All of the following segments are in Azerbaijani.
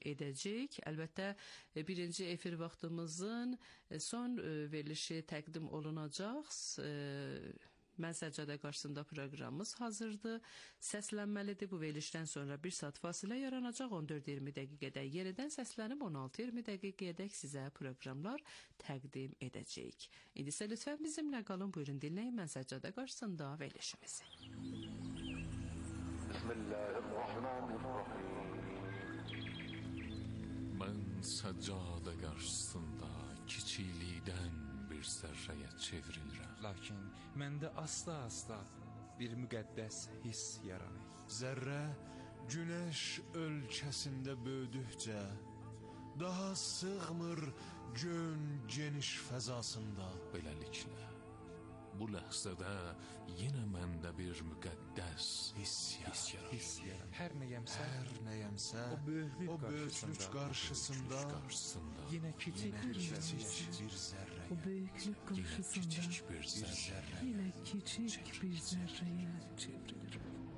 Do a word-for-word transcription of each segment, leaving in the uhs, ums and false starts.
edəcək. Əlbəttə birinci efir vaxtımızın son verilişi təqdim olunacaq. Mən Səccadə qarşısında proqramımız hazırdır. Səslənməlidir. Bu verilişdən sonra bir saat fasilə yaranacaq. on dörd iyirmi dəqiqədə yenidən səslənib on altı iyirmi dəqiqəyədək sizə proqramlar təqdim edəcəyik. İndi isə lütfən bizimlə qalın. Buyurun dinləyin Mən Səccadə qarşısında verilişimizi. Bismillahirrahmanirrahim. Mən Səccadə qarşısında kiçiklikdən bir zərrəyə çevrilirəm. Lakin məndə asta-asta bir müqəddəs hiss yaranır. Zərrə günəş ölkəsində böyüdükcə daha sığmır gön geniş fəzasında. Beləliklə, bu ləhzədə yenə məndə bir müqəddəs hiss yaranır. Hiss yaranır. Hər nəyəmsə, Hər nəyəmsə o böyüklük o böyüklük qarşısında, qarşısında yenə kiçik bir kiçik bir zərrəyə, O büyüklük karşısında kiçik bir zərrə yine küçük bir zerreye çevrilir.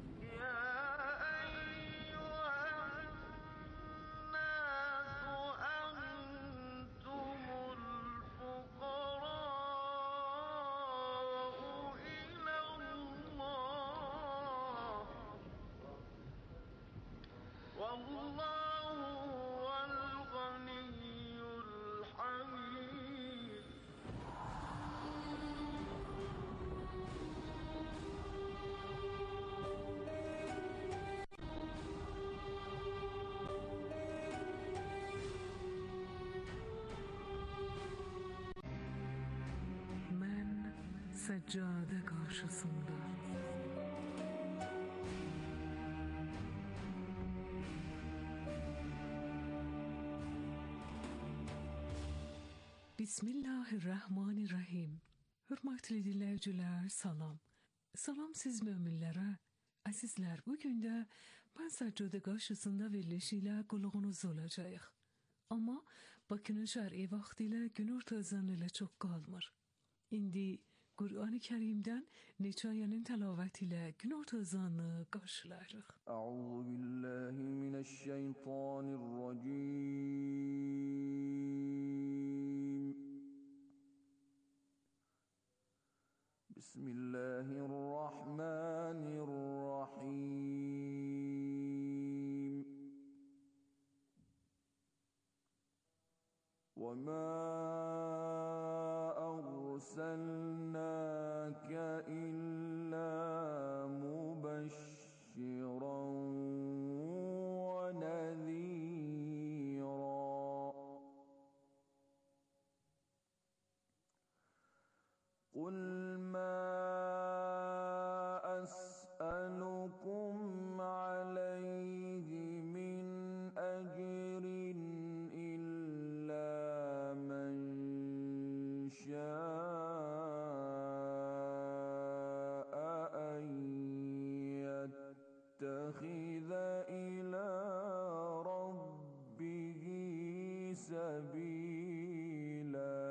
Seccade karşısında Bismillahirrahmanirrahim. Hürmetli dinləyicilər, salam. Salam siz möminlərə. Əzizlər, bugün də mən Seccade qarşısında verilişiyle qulağınız olacağıq. Amma Bakının şər'i vaxtilə günorta ezanı ilə çox qalmır. İndi Kur'an-ı Kerim'den Neçayanın telavetiyle günorta ezanı karşılarıq. Euzubillahimineşşeytanirracim. Bismillahirrahmanirrahim. وَمَا أَرْسَلْنَاكَ إِلَّا مُبَشِّرًا وَنَذِيرًا. قُلْ مَا أَسْأَلُكُمْ عَلَيْهِ مِنْ أَجْرٍ إِلَّا مَنْ شَاءَ أَنْ يَتَّخِذَ إِلَى رَبِّهِ سَبِيلًا.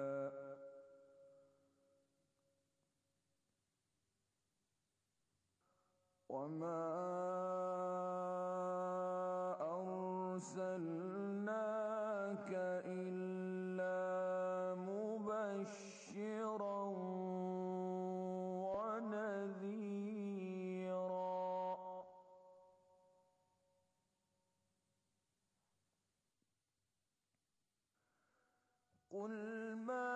وَمَا أَرْسَلْنَاكَ إِلَّا مُبَشِّرًا وَنَذِيرًا. قُلْ مَا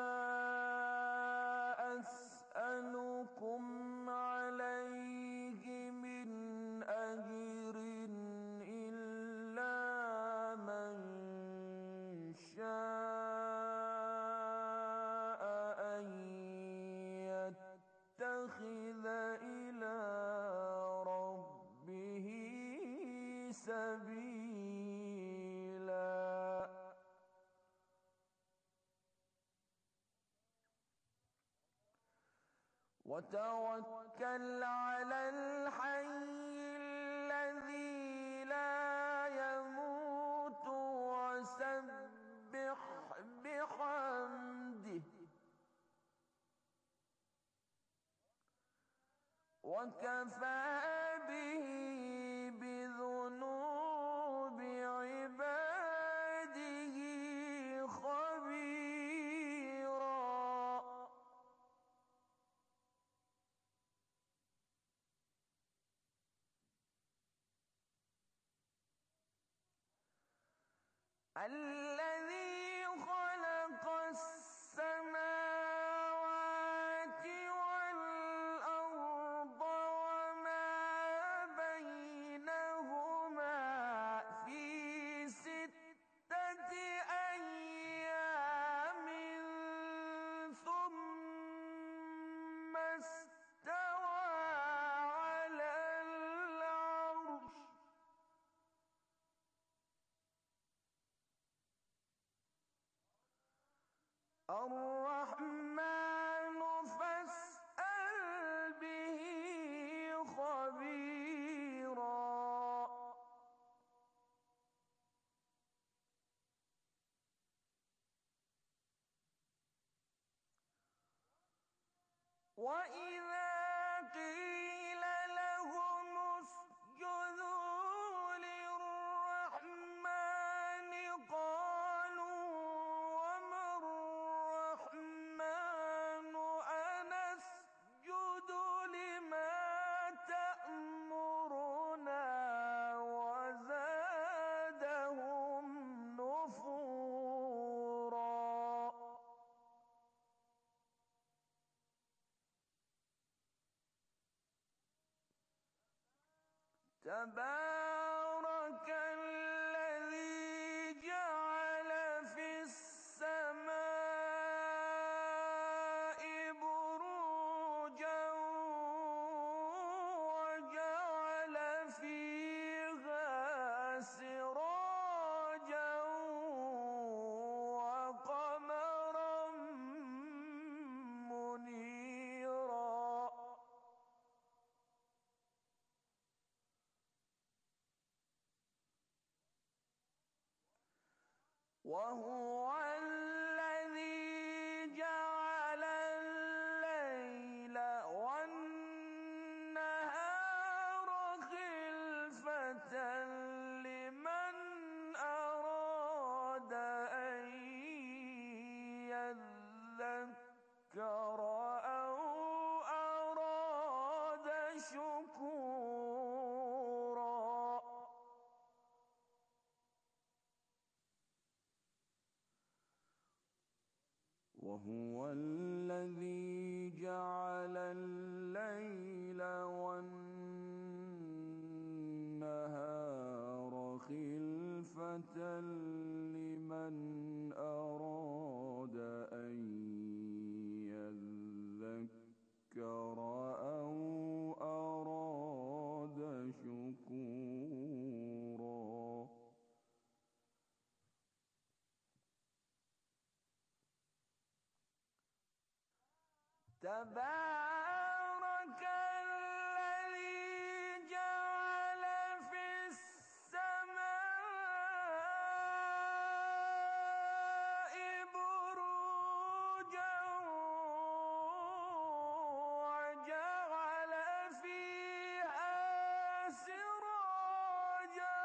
أَسْأَلُكُمْ عَلَيْهِ مِنْ أَجْرٍ إِلَّا مَنْ شَاءَ أَنْ يَتَّخِذَ إِلَى رَبِّهِ سَبِيلًا. وَتَوَكَّلْ عَلَى الْحَيِّ الَّذِي لَا يَمُوتُ وَسَبِّحْ بِحَمْدِهِ وَكَفَى بِهِ بِذُنُوبِ عِبَادِهِ الذي خلق السماوات والأرض وما بينهما في ستة أيام ثم استوى على العرش الرحمن فاسأل به خبيرا وإذا قيل لهم اسجدوا للرحمن قالوا وما الرحمن أنسجد لما تأمرنا وزادهم نفورا تبارك الذي جعل في السماء بروجا وجعل فيها سراجا وقمرا منيرا وهو الذي جعل الليل والنهار خلفة لمن أراد أن يذكر أو أراد شكورا وهو الذي جعل الليل والنهار خلفة لمن أراد أن يذكر أو أراد شكورا تبارك الذي جعل في السماء بروجا وجعل فيها سراجا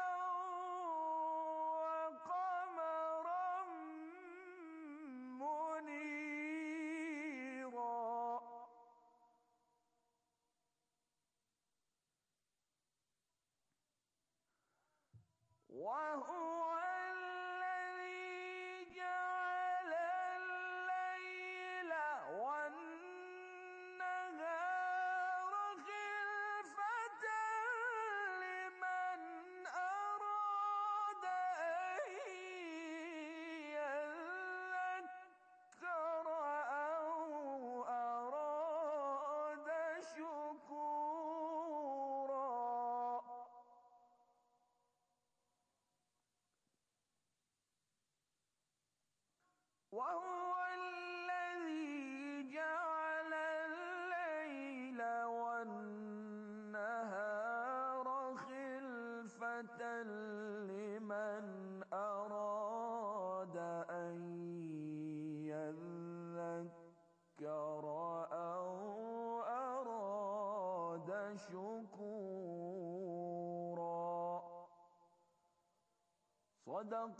وقمرا منيرا وهو الذي جعل الليل والنهار خلفة لمن أراد أن يذكر أو أراد شكورا وهو الذي جعل الليل والنهار خلفة لمن أراد أن يذكر أو أراد شكورا صدق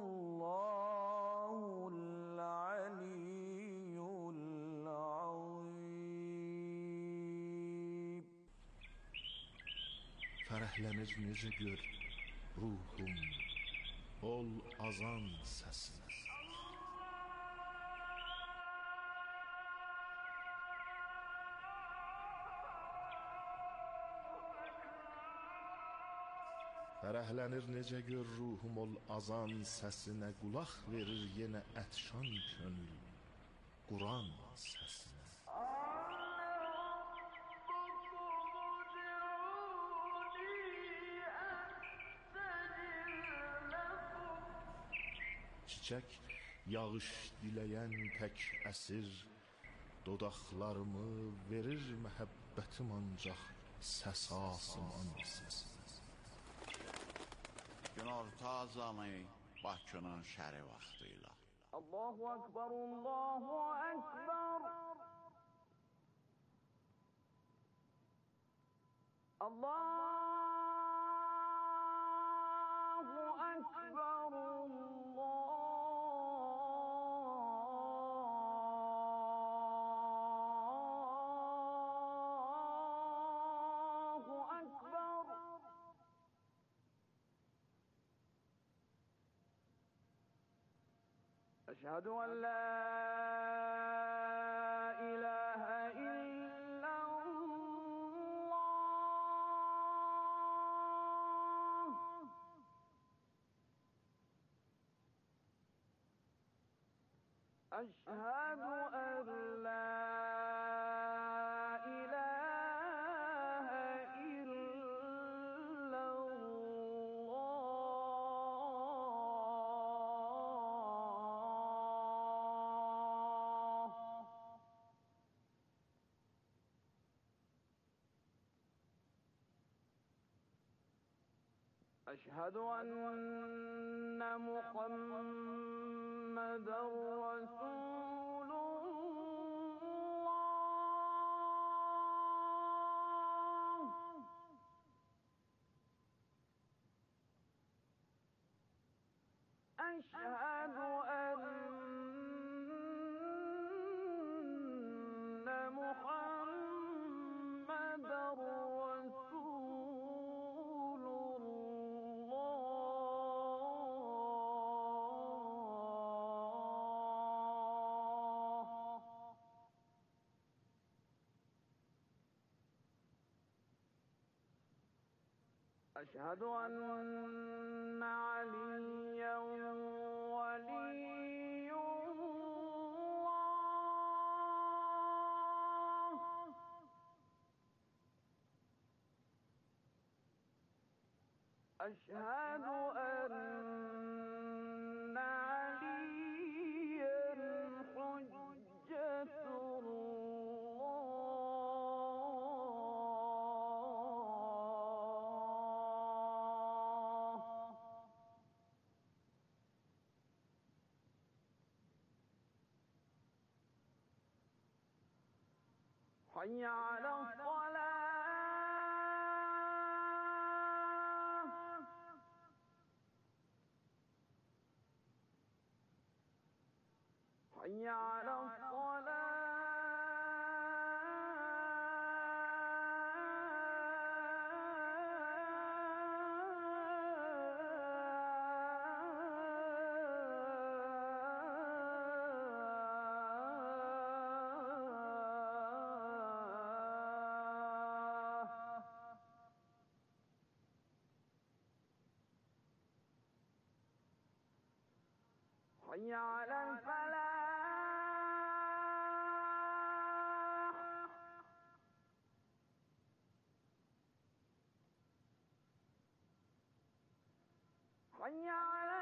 الله العلي العظيم. Fərəhlənir necə gör ruhum, ol azan səsinə. Fərəhlənir necə gör ruhum ol azan səsinə, qulaq verir yenə ətşan könül Quran səsinə. Çiçək yağış diləyən tək əsir, dodaqlarımı verir məhəbbətim ancaq səs asman səsinə. Günorta azanı Bakının şəri vaxtıyla. Allahu Ekber, Allahu Ekber. Allahu Ekber, Allahu Ekber. Eşhedü en la ilahe illallah. Eşhedü en la ilahe illallah. أشهد أن محمدًا رسول الله. أشهد أن محمدًا رسول الله. أشهد أن عليًّا ولي الله. أشهد أن عليًّا حجة الله. حي على الصلاة. حي على الصلاة. حي على الفلاح. حي على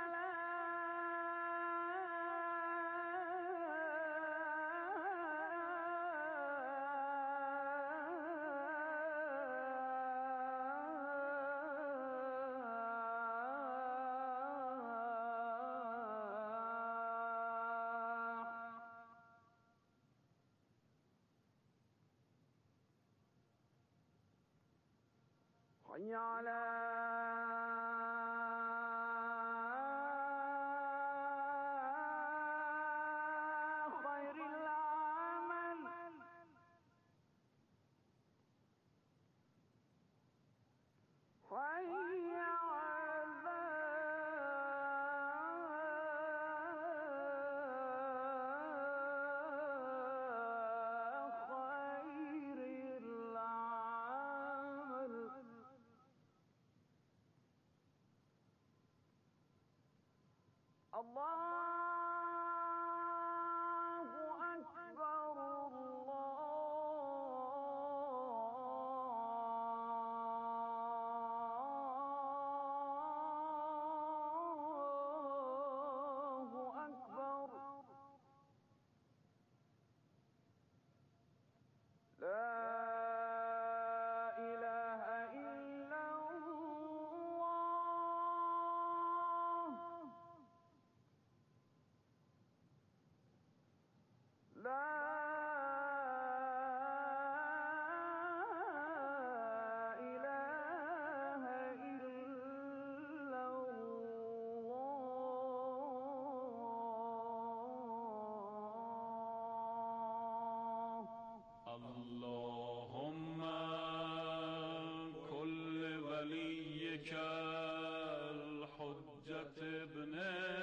الفلاح. حي على خير العمل. حي على اللهم كل وليك الحجة ابن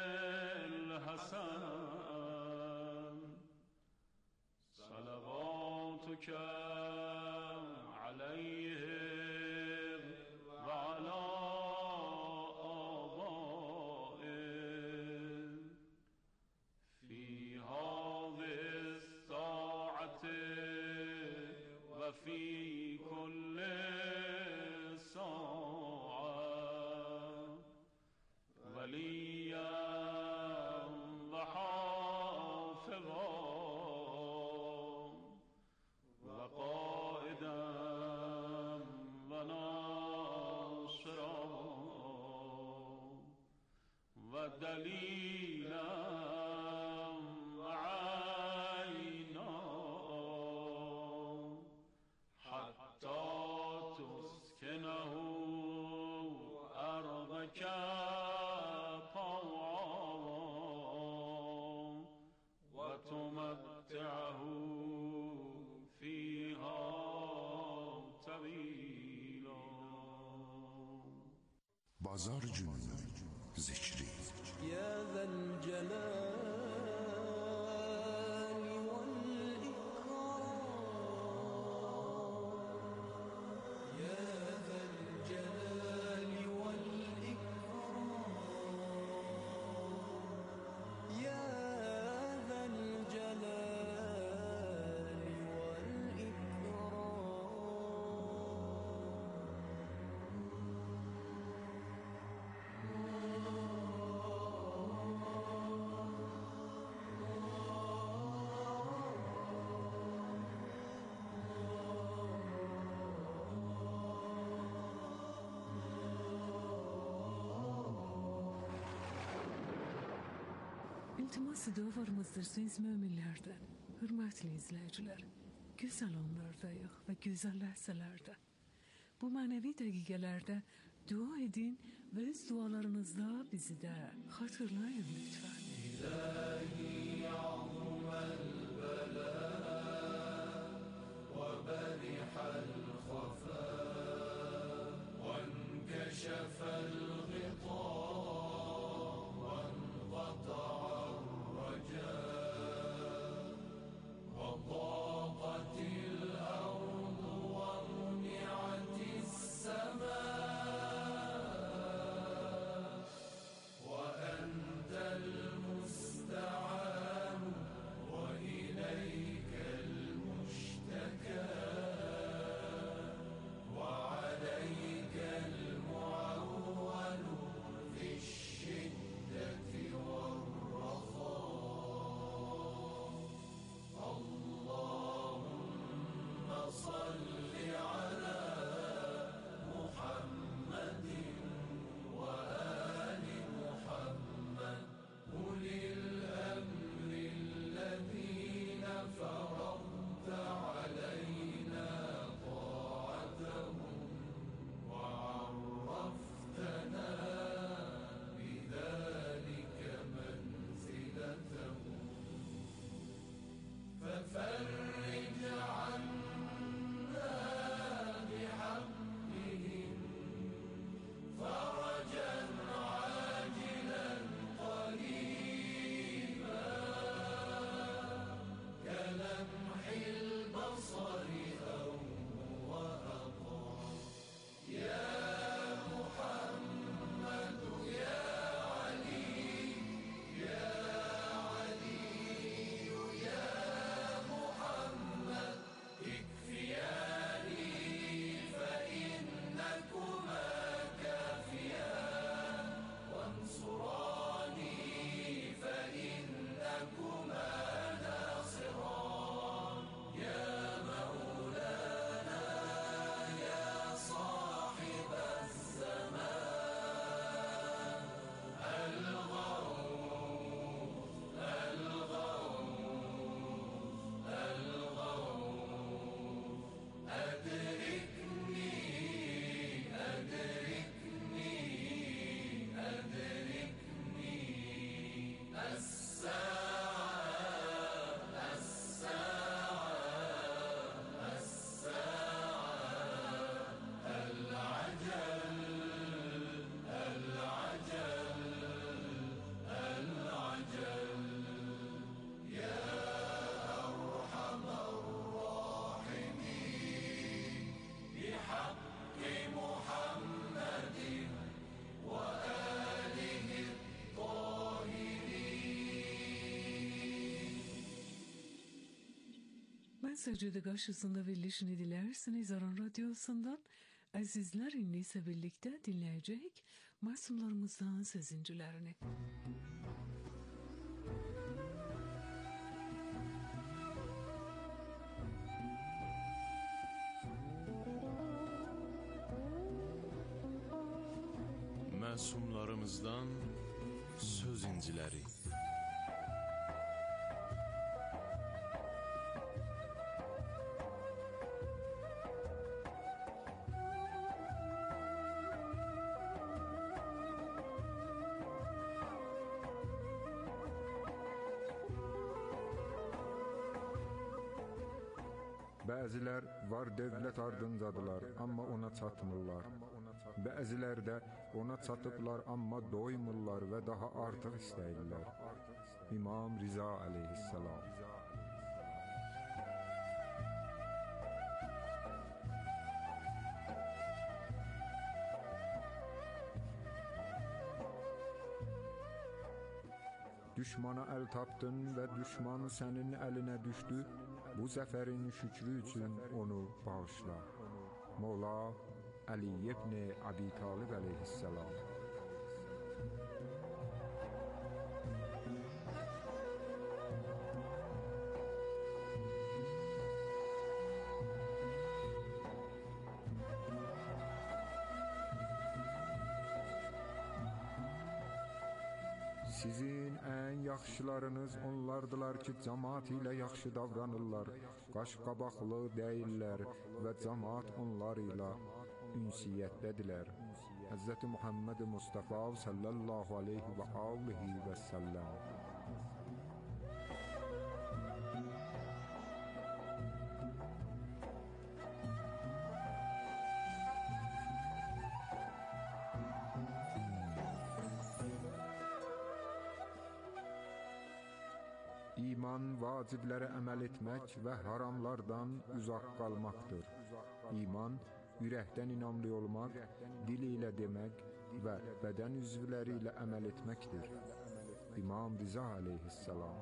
الحسن صلواتك عليه وعلى آبائه في هذه الساعة وفي كل ساعة وليا وحافظا وقائدا وناصرا ودليلا وعينا حتى تسكنه أرضك طوعا وتمتعه فيها طويلا. Bazar gününün zikri. Ya zel celal vel ikram, ya zel celal vel ikram, ya zel celal vel İltimas ediyoruz möminlərdən, hörmətli izləyicilər, gözəl anlardayıq və gözəl ləhzələrdə. Bu mənəvi dəqiqələrdə dua edin və öz dualarınızda bizi də xatırlayın lütfən. İlahi ya'zuməl bələ və bərihəl xəfə və nkəşəfəl ğita və nqata'ar rəcəə və ضاقtil ardu və muni'atis səmə وأنت المستعان وإليك المصير. Secde karşısında verilişini dilersiniz Aran Radyosu'ndan. Azizler indi ise birlikte dinleyecek masumlarımızdan sezincilerini. Məsumlarımızdan söz inciləri. Bəzilər var dövlət ardıncadılar, amma ona çatmırlar. Bəzilər də ona çatıblar, amma doymurlar və daha artıq istəyirlər. İmam Riza aleyhisselam. Düşmana əl tapdın və düşman sənin əlinə düşdü. Bu zəfərin şükrü üçün onu bağışla. Mola Ali ibn Abi Talib aleyhisselam. Sizin ən yaxşılarınız onlardılar ki, cəmaat ilə yaxşı davranırlar, qaş-qabaqlı deyirlər və cəmaat onlar ilə ünsiyyətdədirlər. Həzrəti Muhammed Mustafa sallallahu aleyhi və alihi və səlləm. İman vaciblərə əməl etmək və haramlardan uzaq qalmaqdır. İman, ürəkdən inanlı olmaq, dil ilə demək və bədən üzvləri ilə əməl etməkdir. İmam Riza aleyhisselam.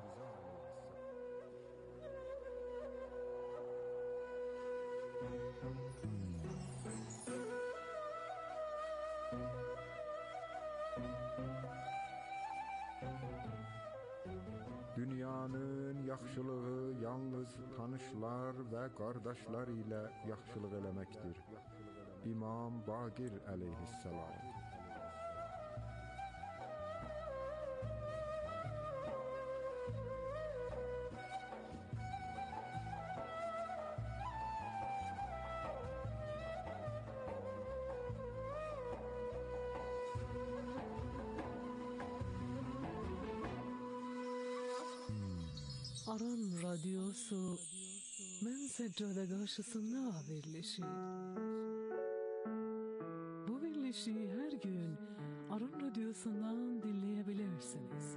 Dünyanın yaxşılığı yalnız tanışlar və qardaşlar ilə yaxşılıq eləməkdir. İmam Baqir aleyhisselam. Aran Radyosu Mən Seccade karşısında verilişi. Bu verilişi her gün Aran Radyosu'ndan dinleyebilirsiniz.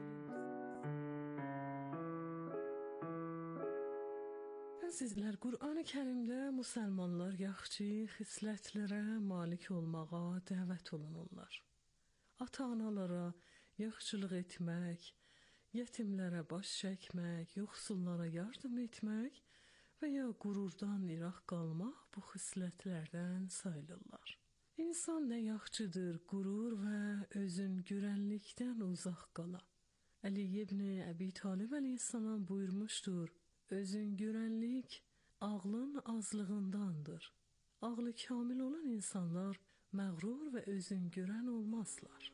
Sizler Kur'an-ı Kerim'de Müslümanlar yaxşı xislətlərə malik olmağa dəvət olunurlar. Ata-analara yaxşılıq etmək, yetimlərə baş çəkmək, yoxsullara yardım etmək və ya qururdan iraq qalmaq bu xislətlərdən sayılırlar. İnsan nə yaxşıdır, qurur və özün görənlikdən uzaq qala. Ali ibn Abi Talib aleyhisselam buyurmuşdur, özün görənlik ağlın azlığındandır. Ağlı kamil olan insanlar məğrur və özün görən olmazlar.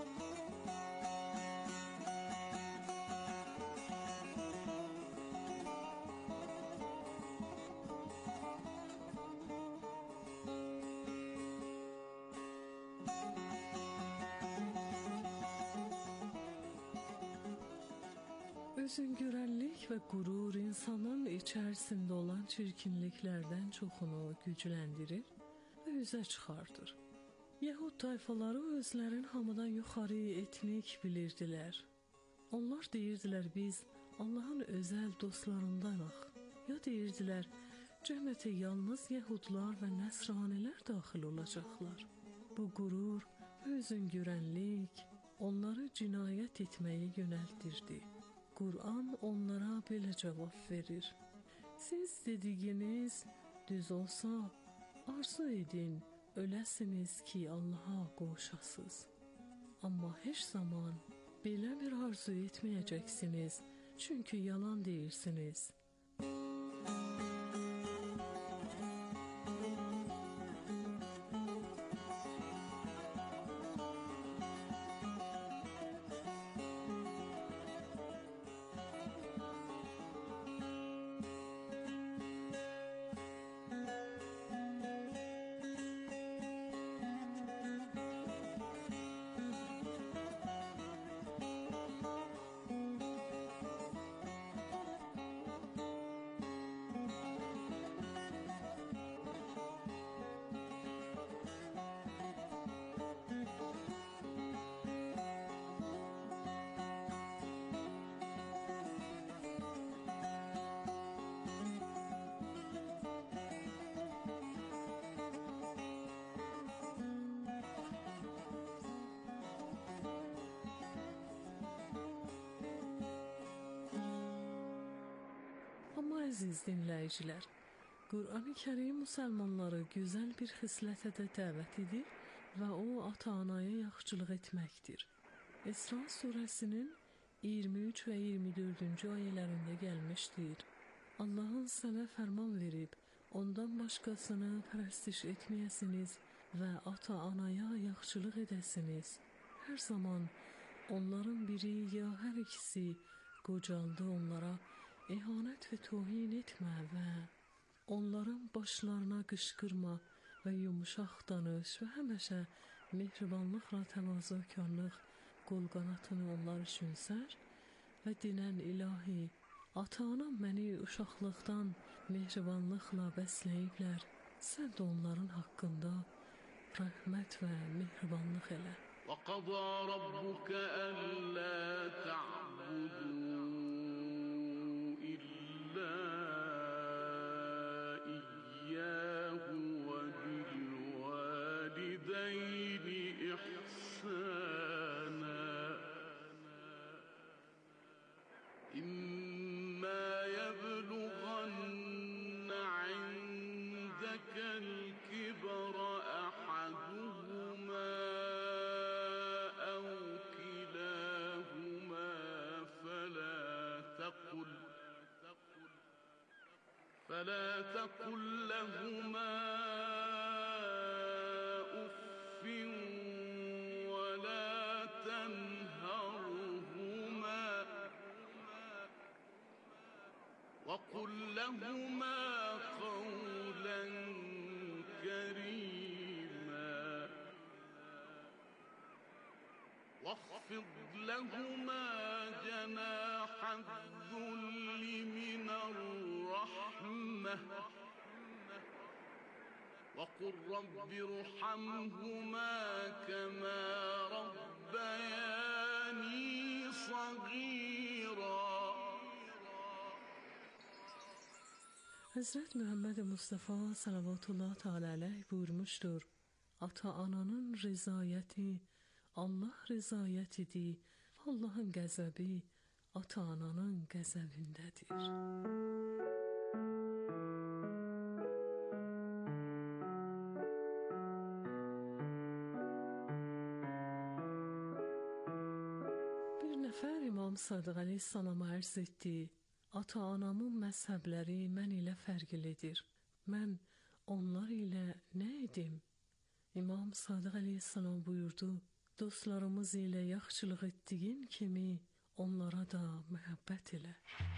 Özüngörənlik və qurur insanın içərisində olan çirkinliklərdən çoxunu gücləndirir və üzə çıxardır. Yəhud tayfaları özlərin hamıdan yuxarı etnik bilirdilər. Onlar deyirdilər biz Allahın özəl dostlarındanıq. Ya deyirdilər cəmiyyətə yalnız Yəhudlar və Nəsranilər daxil olacaqlar. Bu qurur və özüngörənlik onları cinayət etməyə yönəldirdi. Kur'an onlara belə cavab verir. Siz dediyiniz düz olsa, arzu edin, öləsiniz ki Allaha qovuşasınız. Amma heç zaman belə bir arzu etməyəcəksiniz, çünki yalan deyirsiniz. Amma əziz dinləyicilər, Qur'an-ı Kərim müsəlmanları gözəl bir xislətə də dəvət edir və o ata-anaya yaxşılıq etməkdir. İsra surəsinin iyirmi üç və iyirmi dördüncü ayələrində gəlmişdir. Allahın sənə fərman verib, ondan başqasını pərəstiş etməyəsiniz və ata-anaya yaxşılıq edəsiniz. Hər zaman onların biri ya hər ikisi qocaldı, onlara İhanət və tohin etmə və onların başlarına qışqırma və yumuşaq danış və həmişə mehribanlıqla təvazökarlıq qol qanatını onlar üçün sər və dinən ilahi, ata-anam məni uşaqlıqdan mehribanlıqla bəsləyiblər, sən də onların haqqında rəhmət və mehribanlıq elə. وَقَضَى رَبُّكَ أَلَّا تَعْبُدُوا إياه وبالوالدين إحسانا إما يبلغن عندك الكبر أحدهما أو كلاهما فلا تقل فلا تقل لهما أف ولا تنهرهما وقل لهما قولا كريما واخفض لهما جناح الذل من الرحمة وقل رب ارحمهما كما ربياني صغيرا. Həzrət Məhəmməd Mustafa sallallahu teala aleyh buyurmuşdur: Ata-ananın rızayəti Allah rızayətidir. Allahın qəzəbi ata-ananın qəzəbindədir. Bir nəfər İmam Sadiq əleyhissalama ərz etdi: Ata-anamın məzhəbləri mən ilə fərqlidir. Mən onlar ilə nə edim? İmam Sadiq əleyhissalam buyurdu: Dostlarımız ilə yaxşılıq etdiyin kimi onlara da məhəbbət elə.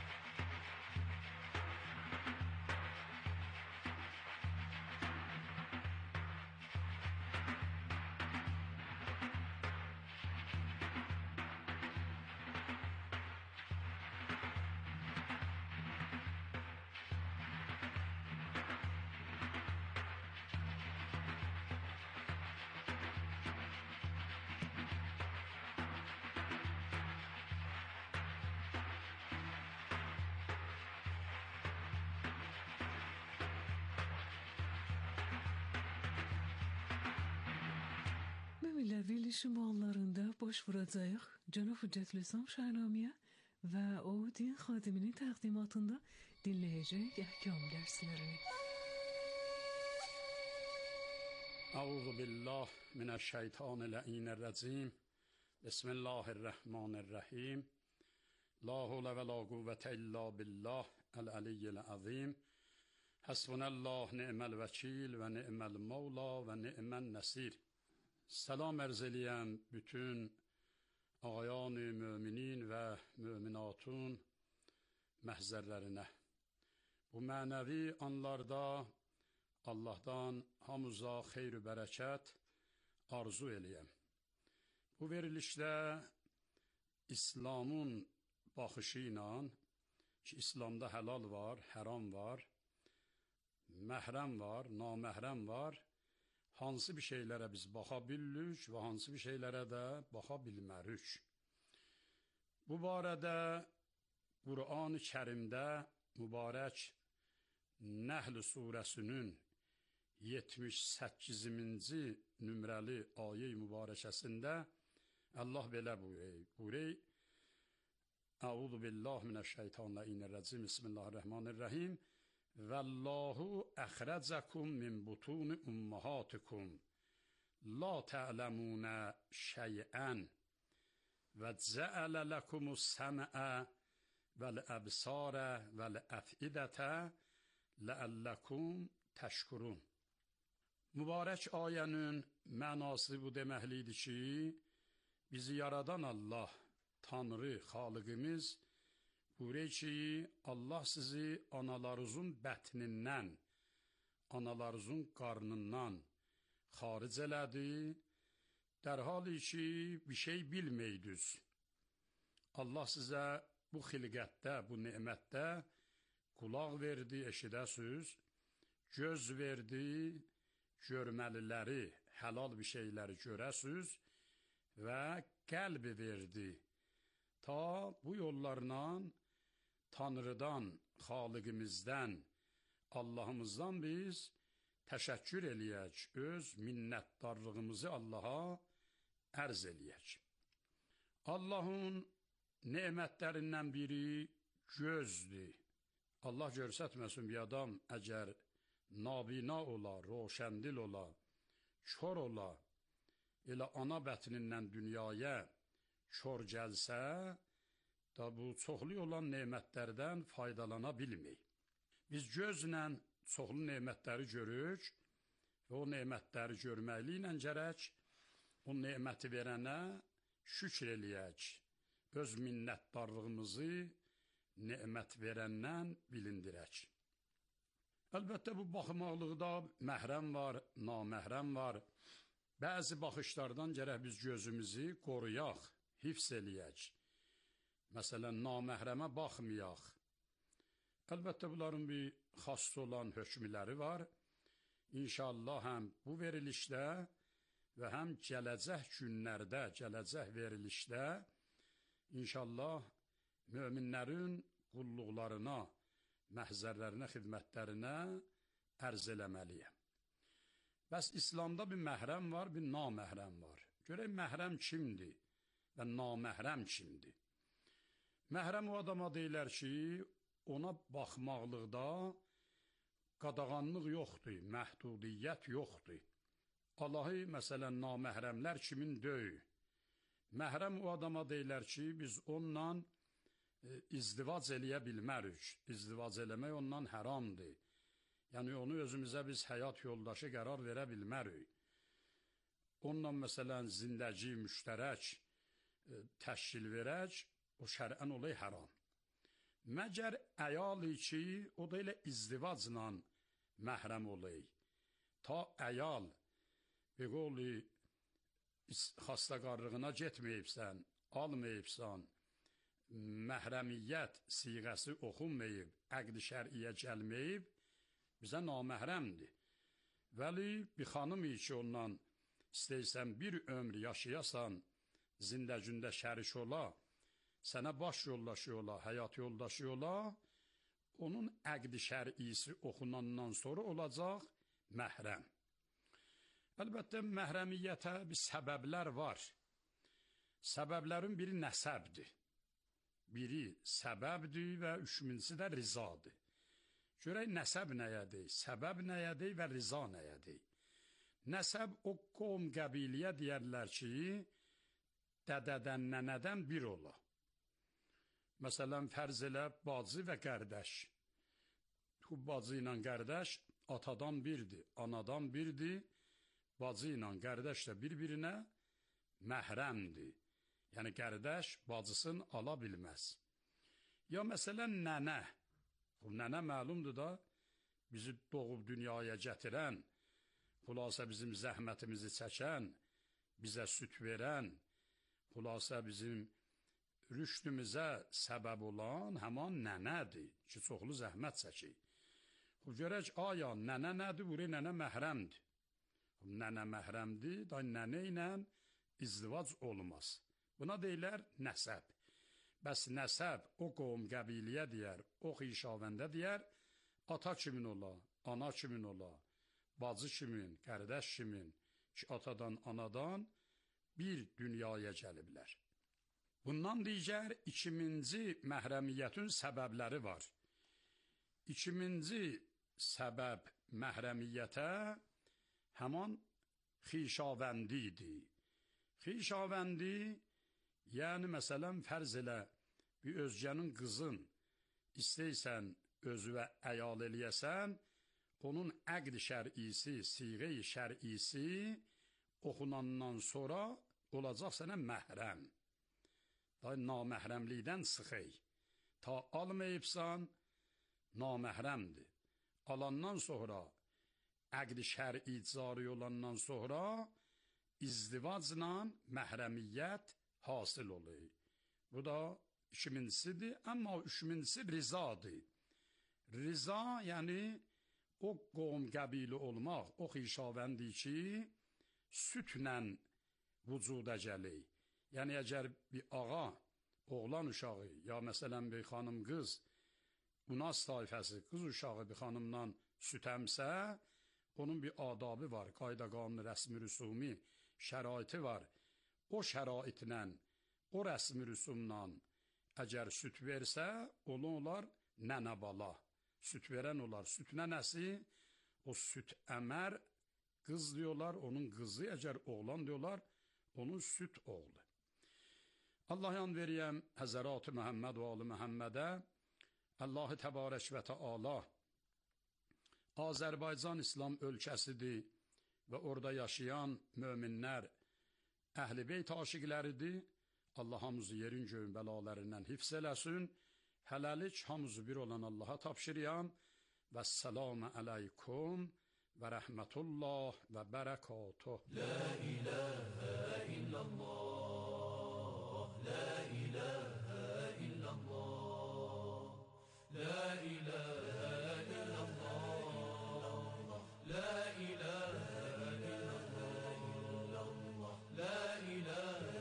Müminlər verilişi mallarında baş vuracağıq Cənab Hüccətlisam Şəhnamiyə və o din xadiminin təqdimatında dinləyəcək əhkam dərslərini. أعوذ بالله من الشیطان اللعین الرجیم بسم الله الرحمن الرحیم لا حول ولا قوة الا بالله العلی العظیم حسبنا الله نعم الوکیل و نعم المولا و نعم النصیر. Salam ərz eləyəm bütün ağayan-ı müminin və müminatun məhzərlərinə. Bu mənəvi anlarda Allahdan hamıza xeyr-ü bərəkət arzu eləyəm. Bu verilişdə İslamın baxışı ilə ki, İslamda həlal var, həram var, məhrəm var, naməhrəm var, hansı bir şeylərə biz baxa bilirik və hansı bir şeylərə də baxa bilmərik. Bu barədə Qur'an-ı Kərimdə mübarək Nəhl surəsinin yetmiş səkkizinci nömrəli ayə-i mübarəkəsində Allah belə buyurur: Əuzu billahi minəşşeytanirracim. Bismillahirrahmanirrahim. Vallahu əxrəcəkum min butun ummahatikum la ta'lamuna şey'an və cəalə lekumus səmə vəl əbsarə vəl əfidətə ləəlləkum təşkurun. Mübarək ayənin mənası bu deməklidir ki, bizi yaradan Allah, Tanrı, Xaliqimiz buyurur ki, Allah sizi analarınızın bətnindən, analarınızın qarnından xaric elədi, dərhal ki, bir şey bilməydiniz. Allah sizə bu xilqətdə, bu nemətdə qulaq verdi, eşidəsiz, göz verdi, görməliləri, həlal bir şeyləri görəsiz və qəlbi verdi. Ta bu yollarla Tanrıdan, Xaliqimizdən, Allahımızdan biz təşəkkür eləyək, öz minnətdarlığımızı Allaha ərz eləyək. Allahın nemətlərindən biri gözdür. Allah görsətməsin bir adam əgər nabina ola, roşəndil ola, kör ola, elə ana bətnindən dünyaya kör gəlsə, da bu çoxlu olan nemətlərdən faydalana bilməyik. Biz gözlə çoxlu nemətləri görürük və o nemətləri görməklə gərək o neməti verənə şükr eləyək, öz minnətdarlığımızı nemət verəndən bilindirək. Əlbəttə bu baxmaqlıqda məhrəm var, naməhrəm var. Bəzi baxışlardan gərək biz gözümüzü qoruyaq, hifz eləyək. Məsələn, naməhrəmə baxmayaq. Əlbəttə, bunların bir xas olan hökmləri var. İnşallah həm bu verilişdə və həm gələcək günlərdə, gələcək verilişdə inşallah möminlərin qulluqlarına, məhzərlərinə, xidmətlərinə ərz eləməliyəm. Bəs İslamda bir məhrəm var, bir naməhrəm var. Görək, məhrəm kimdir və naməhrəm kimdir? Məhrəm o adama deyilər ki, ona baxmaqlıqda qadağanlıq yoxdur, məhdudiyyət yoxdur. Allahı, məsələn, naməhrəmlər kimin döyü? Məhrəm o adama deyilər ki, biz onunla e, izdivac eləyə bilmərik. İzdivac eləmək ondan həramdır. Yəni, onu özümüzə biz həyat yoldaşı qərar verə bilmərik. Onunla, məsələn, zindəci, müştərək e, təşkil verək, o şərən olay haram. Məgər əyali ki, o da elə izdivacla məhrəm olay. Ta əyal, bir qoli xastaqarlığına getməyibsən, almayıbsan, məhrəmiyyət siğəsi oxunmayıb, əqd-i şər'iyə gəlməyib, bizə naməhrəmdir. Vəli bir xanım ki, ondan istəysən bir ömr yaşayasan, zindəcündə şərik ola, sənə baş yoldaşı ola, həyat yoldaşı ola, onun əqd-i şər'isi oxunandan sonra olacaq məhrəm. Əlbəttə, məhrəmiyyətə bir səbəblər var. Səbəblərin biri nəsəbdir. Biri səbəbdir və üçüncüsü də rizadır. Görək nəsəb nəyədir, səbəb nəyədir və riza nəyədir. Nəsəb o qovm qəbiliyə deyərlər ki, dədədən, nənədən bir ola. Məsələn, fərz elə bacı və qardaş. Bu bacı ilə qardaş atadan birdir, anadan birdir. Bacı ilə qardaş da bir-birinə məhrəmdir. Yəni, qardaş bacısını ala bilməz. Ya məsələn, nənə. Bu nənə məlumdur da, bizi doğub dünyaya gətirən, xülasə bizim zəhmətimizi çəkən, bizə süt verən, xülasə bizim rüşdümüzə səbəb olan həman nənədir ki, çoxlu zəhmət çəkir. Bu görək, aya nənə nədir? Buraya nənə məhrəmdir. Nənə məhrəmdir, da nənə ilə izdivac olmaz. Buna deyilər nəsəb. Bəs nəsəb o qovm qəbiliyə deyər, o xişavəndə deyər, ata kimin ola, ana kimin ola, bacı kimin, qardaş kimin ki, atadan, anadan bir dünyaya gəliblər. Bundan digər ikinci məhrəmiyyətin səbəbləri var. İkinci səbəb məhrəmiyyətə həman xişavəndidir. Xişavəndi, yəni məsələn fərz elə bir özgənin qızın istəysən özüvə əyal eləyəsən, onun əqd şər'isi, siğə-i şər'isi oxunandan sonra olacaq sənə məhrəm. Da naməhrəmlikdən sıxey. Ta almayıbsan, naməhrəmdir. Alandan sonra, əqd şər'i cari olandan sonra izdivacla məhrəmiyyət hasıl olur. Bu da ikincisidir, amma üçüncüsü rizadır. Riza, yəni o qovm qəbili olmaq, o xişavəndi ki, sütlə vücuda gəlir. Yəni, əgər bir ağa, oğlan uşağı, ya məsələn bir xanım qız, unas tayfəsi, qız uşağı bir xanımdan süt əmsə, onun bir adabı var, qayda qanunu, rəsmi rüsumi, şəraiti var. O şəraitlə, o rəsmi rüsumla əgər süt versə, onu olar nənə bala. Süt verən olar süt nənəsi, o süt əmər qız diyorlar, onun qızı, əgər oğlan diyorlar, onun süt oğlu. Allah yan veriyəm Həzərat-ı Məhəmməd və Ali Məhəmmədə, Allah-ı Təbarək və Teala Azərbaycan İslam ölkəsidir və orada yaşayan möminlər Əhl-i Beyt aşiqləridir. Allah hamımızı yerin göyün bəlalarından hifz eləsin. Hələlik hamımızı bir olan Allaha tapşırıyam. Və səlamə əleykum və rəhmətullah və bərəkatuh. La iləhə illallah, la iləhə illallah, la iləhə illallah, la iləhə illallah, la iləhə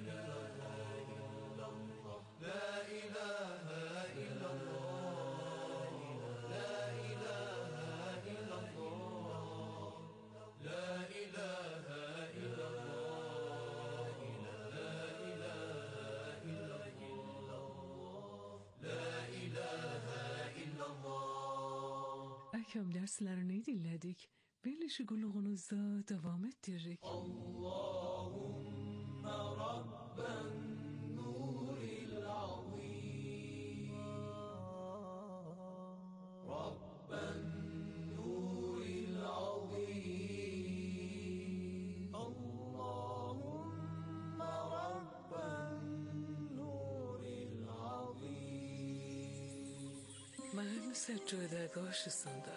Əhkam dərslərini dinlədik. Birləşik qulluğunuzda davam etdiririk. Allahümme Rabben nuril azim, Rabben nuril azim, Allahümme Rabben nuril azim. Mən səccədə qarşısında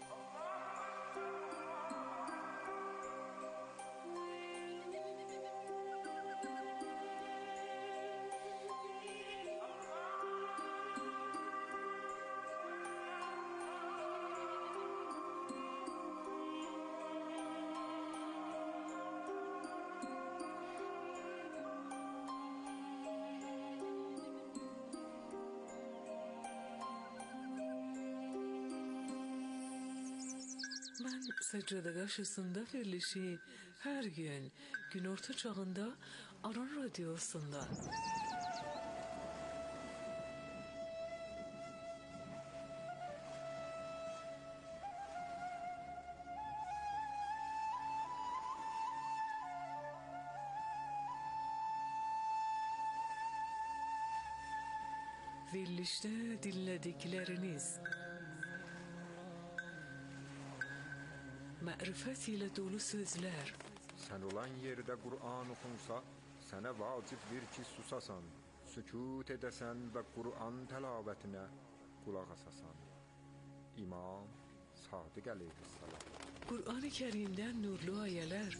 Mən səccədə qarşısında verilişi hər gün günorta çağında Aran Radiosunda. Verilişdə dinlədikləriniz mərifət ilə dolu sözlər. Sən olan yerdə Qur'an oxunsa, sənə vacibdir ki, susasan, sükut edəsən və Qur'an təlavetinə qulaq asasan. İmam Sadiq əleyhissalam. Qur'an-ı Kərimdən nurlu ayələr.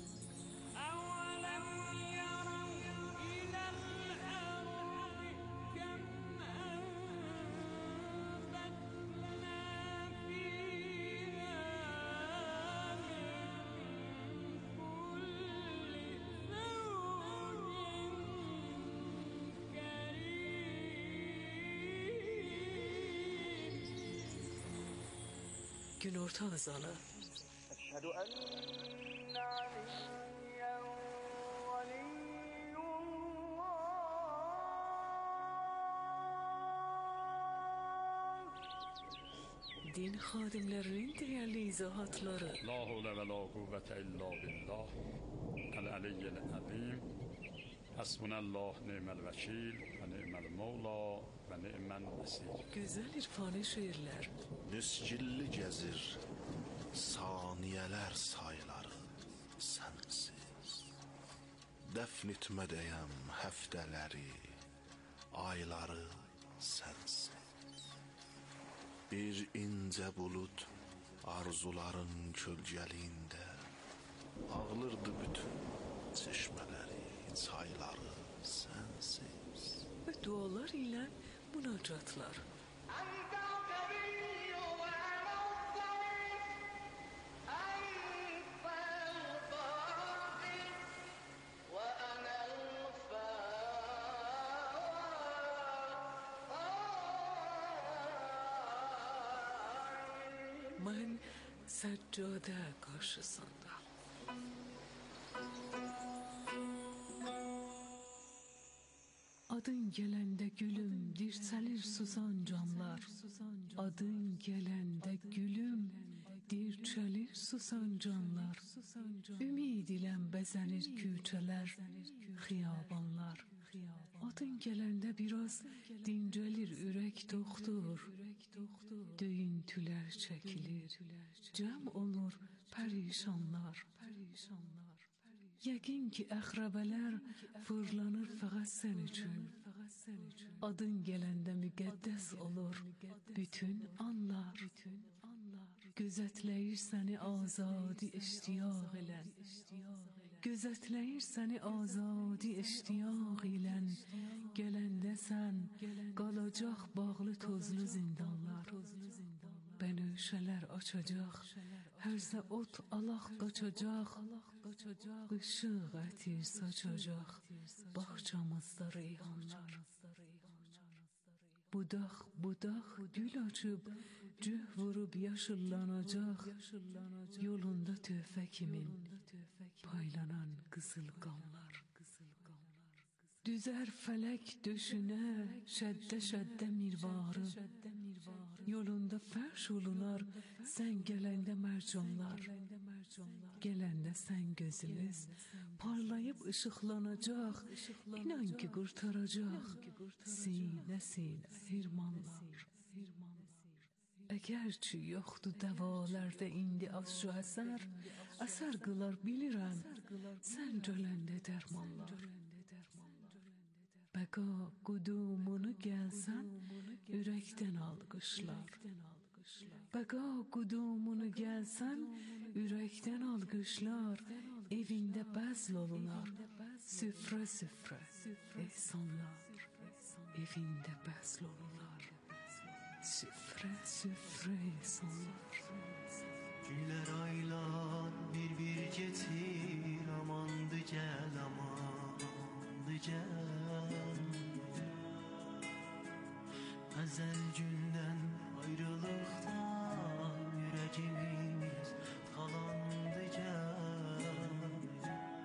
Günorta azanı. أشهد أن عليا ولي الله. Din xadimlərinin dəyərli izahatları. La havle ve la kuvvete illa billah. El-aliyyil azim. Hasbunallah ni'mel vekil ve ni'mel mevla ve ni'mel nasir. Gözəl irfani şeirlər. Müscilli gəzir saniyələr sayıları sənsiz. Dəfn etmədəyəm həftələri, ayları sənsiz. Bir incə bulud arzuların kölgəliyində ağlırdı bütün çeşmələri, çayları sənsiz. Və dualar ilə münacatlar. Mən səccadə qarşısında. Adın gələndə gülüm, dirçəlir susan canlar. Adın gələndə gülüm, dirçəlir susan canlar. Ümid ilə bəzənir küçələr, xiyabanlar. Adın gələndə biraz dincəlir ürək toxtur. Döyüntülər çəkilir, cəm olur pərişanlar. Yəqin ki, əxrəbələr fırlanır fəqət sən üçün. Adın gələndə müqəddəs olur bütün anlar. Gözətləyir səni azadi iştiyaq ilə. Gözətləyir səni azadi iştiyaq ilə. Gələndə sən qalacaq bağlı tozlu zindanlar. Bənövşələr açacaq, hərzə ot alaq qaçacaq. Işıq ətir saçacaq, bağçamızda reyhanlar. Budaq, budaq gül açıb, cüh vurub yaşıllanacaq. Yolunda töhfə kimin paylanan qızıl qanlar. Düzər fələk döşünə, şəddə-şəddə mirvarı. Yolunda fərş olunar, sən gələndə mərcanlar. Gələndə sən gözümüz parlayıb işıqlanacaq. İnan ki, qurtaracaq sinə sinə hirmanlar. Əgərçi yoxdur dəvalərdə indi azca əsər, əsər qılar bilirəm, sən gələndə dərmanlar. Bəqa qudumunu gəlsən, ürəkdən alqışlar. Bəqa qudumunu gəlsən, ürəkdən alqışlar. Evində bəzl olunar, süfrə süfrə ehsanlar. Evində bəzl olunar, süfrə süfrə ehsanlar. Gülər aylar bir-bir keçir, amandı gəl, amandı gəl. Əzəl gündən ayrılıqdan ürəyimiz talandı gəl.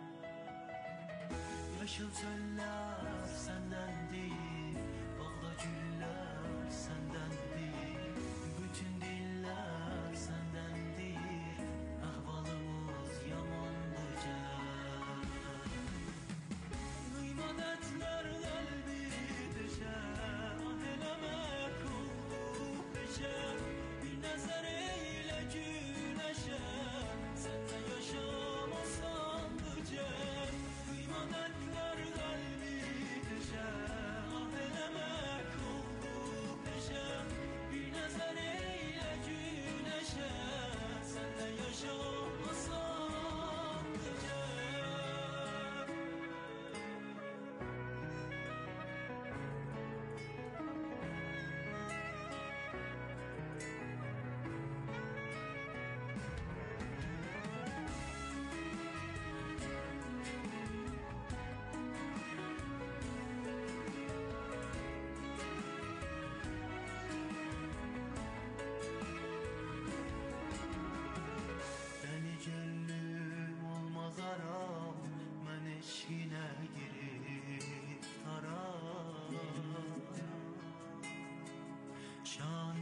Yaşıl çöllər səndəndir, bağda güllər səndəndir. Bütün dillər səndəndir, əhvalımız yamandı gəl. Qıymadətlər qəlbi düşər, ah eləmə.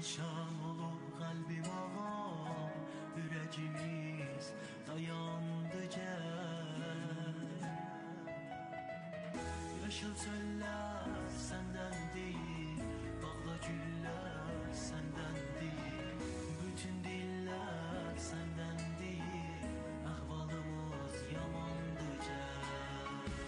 şam olur kalbim ağam, yüreğimiz dayandı gel. Yaşıl çöller senden değil, bağla güller senden değil, bütün diller senden değil, ahvalımız yamandı gel.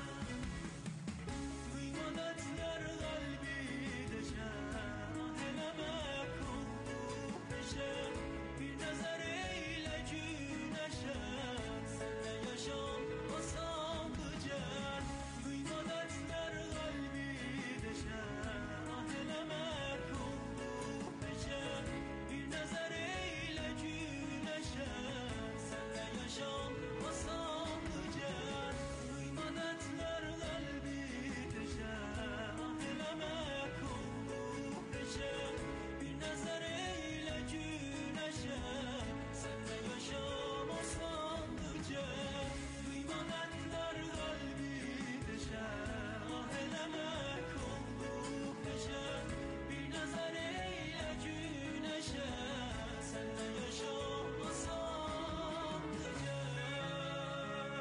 Duyma dertler kalbi deşer, ah elemek oldu peşer, bir nazar eyle güneşe, senle yaşam asandı gel. Duyma dertler kalbi deşer, ah elemek oldu peşer, bir nazar eyle güneşe, senle yaşam asandı gel. Duyma dertler kalbi deşer, ah elemek oldu peşer, bir nazar eyle güneşe, senle yaşam asandı gel. Duyma dertler kalbi deşer, ah elemek oldu peşer, bir nazar eyle güneşe, senle yaşam asandı gel.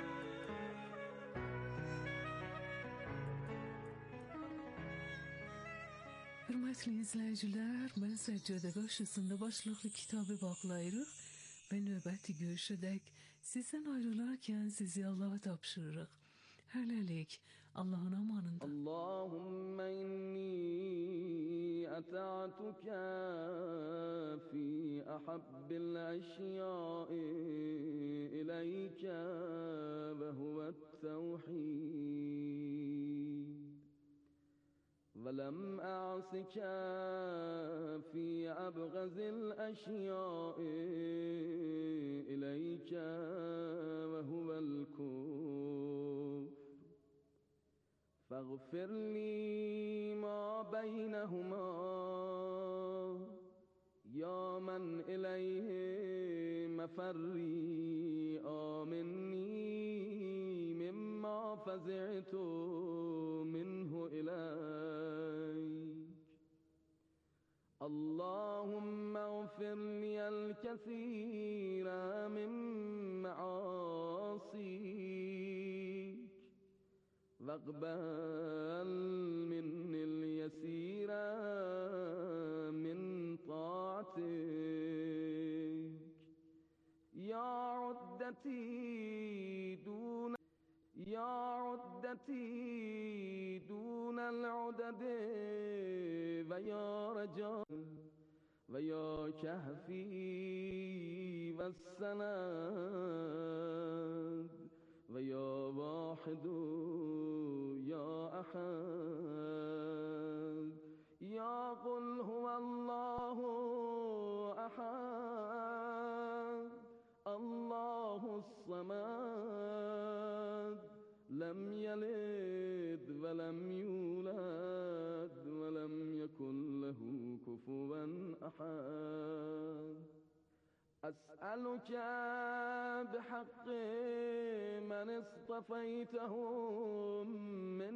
Hörmətli izləyicilər, mən Səccadə qarşısında başlıqlı kitabı bağlayırıq və növbəti görüşədək sizdən ayrılarkən sizi Allah'a tapşırırıq. Hələlik, Allahın amanında. Allahümme inni ata'tuka fi ahabbil eşyai ileyke ve huvet tevhid. ولم أعصك في أبغض الأشياء إليك وهو الكفر فاغفر لي ما بينهما يا من إليه مفري آمني مما فزعت منه إليك اللهم اغفر لي الكثير من معاصيك واقبل مني اليسير من طاعتك يا عدتي دون يا عدتي دون العدد ويا رجاء ويا كهفي والسند ويا واحد يا أحد يا قل هو الله أحد الله الصمد لم يلد ولم يولد ولم يكن له كفوا أحد أسألك بحق من اصطفيتهم من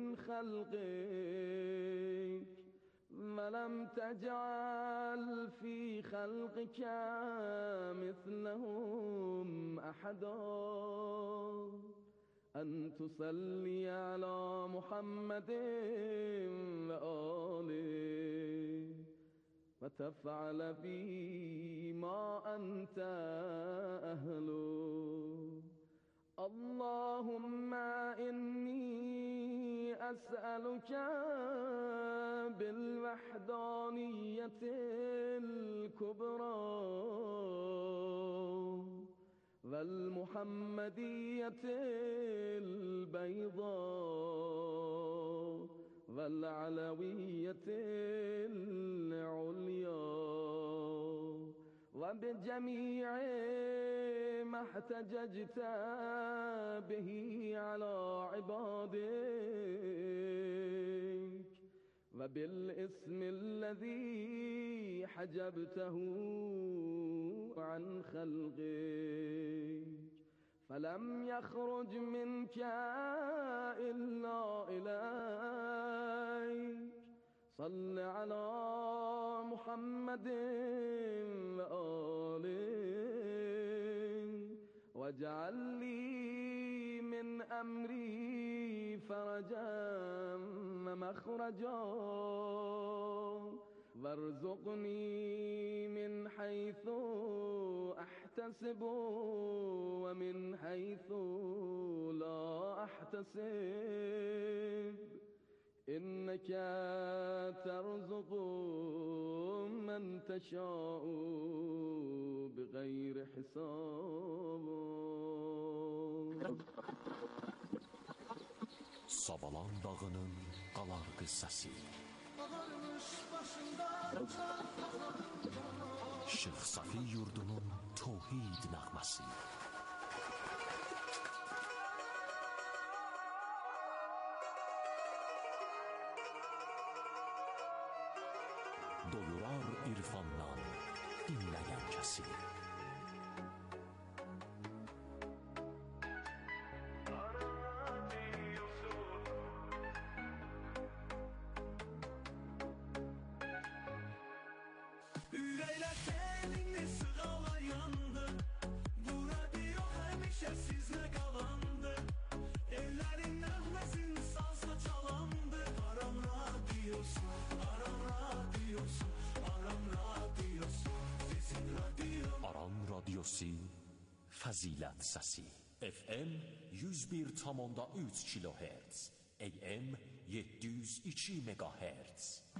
خلقك ولم تجعل في خلقك مثلهم أحدا أن تصلي على محمد وآله وتفعل بي ما أنت أهله اللهم إني أسألك بالوحدانية الكبرى والمحمدية البيضاء والعلوية العليا وبجميع ما احتججت به على عبادك وبالاسم الذي حجبته عن خلقك فلم يخرج منك إلا إليك صل على محمد وآله واجعل لي من أمري فرجا ومخرجا وارزقني من حيث أحتسب ومن حيث لا أحتسب إنك ترزق من تشاء بغير حساب. Savalan dağının qalar qıssası. Şeyx Safi yurdunun tevhid nəğməsi. Doyurar irfandan dinleyen kesin. Üreyler seninle sıralar yandı. Bu radyo hemşe sizle kalandı. Ellerin nefesin salsa çalandı. Aram radyosu, aram radyosu, aram radyosu, sizin radyo. Aram radyosu, fəzilət səsi. F M yüz bir tam onda üç kilohertz, A M yedi yüz iki megahertz.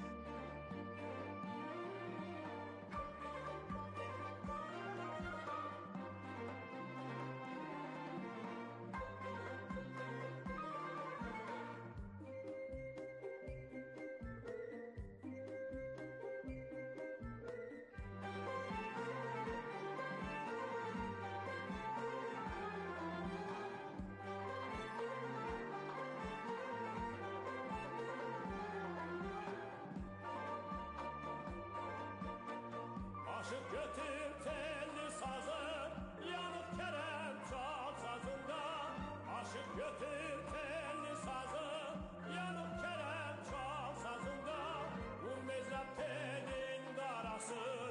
Aşık götür telli sazı, yanıp kerem çal sazında. Aşık götür telli sazı, yanıp kerem çal sazında. Vur mezrap telin darasın,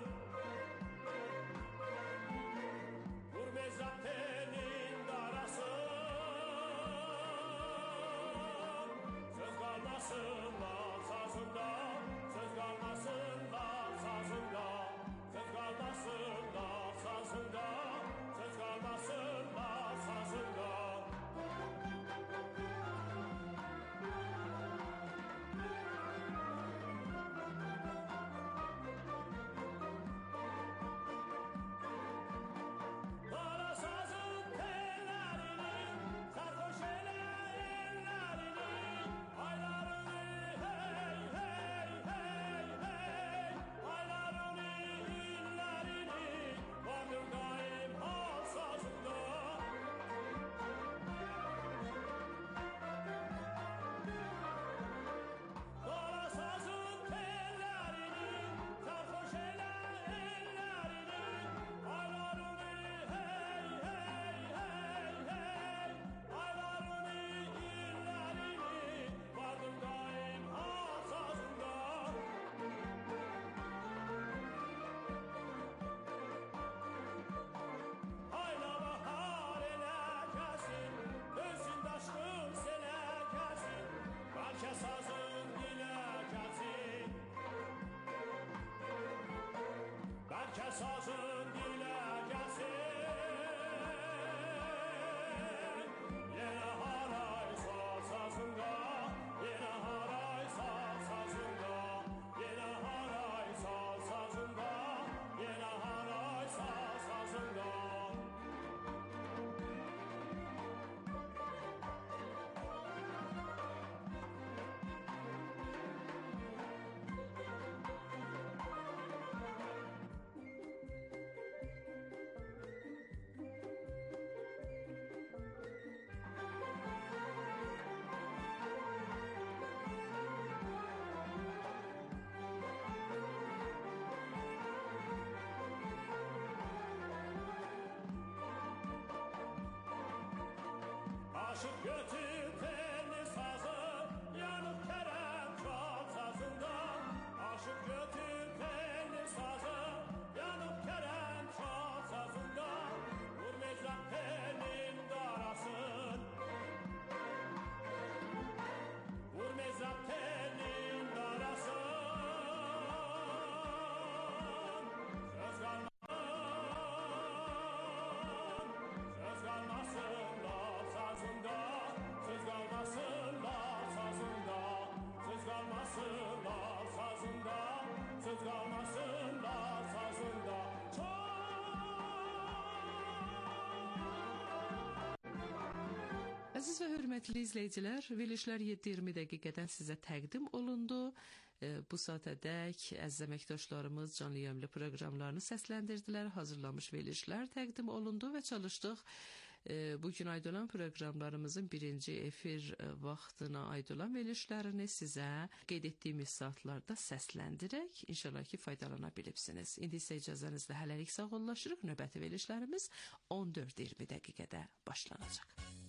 vur mezrap telin darasın. Söz kalmasın lan sazında, söz kalmasın lan sazında. Söz kalmasın da sazında, söz kalmasın da sazında. Kara sazın tellerini, sarhoş ele ellerini, aylarını hey hey hey hey, aylarını illerini, vardır daim hal sazında. Kara sazın tellerini, sarhoş ele ellerini, aylarını hey hey hey hey, aylarını illerini, vardır daim hal sazında. Hayla bahar eləkəsin, özün daşqın seləkəsin, bəlkə sazın diləkəsin, bəlkə sazın diləkəsin. Yenə haray sal sazında, yenə haray sal sazında, yenə haray sal sazında, yenə haray sal sazında. Aşık götür telli sazı, yanıp kerem çal sazında. hörmətli izləyicilər, verilişlər yeddi iyirmi dəqiqədən sizə təqdim olundu. Bu saatədək əziz əməkdaşlarımız canlı yayımlı proqramlarını səsləndirdilər, hazırlamış verilişlər təqdim olundu və çalışdıq bugün aid olan proqramlarımızın birinci efir vaxtına aid olan verilişlərini sizə qeyd etdiyimiz saatlarda səsləndirək. İnşallah ki, faydalana bilibsiniz. İndi isə icazənizlə hələlik sağollaşırıq. Növbəti verilişlərimiz on dörd iyirmi dəqiqədə başlanacaq.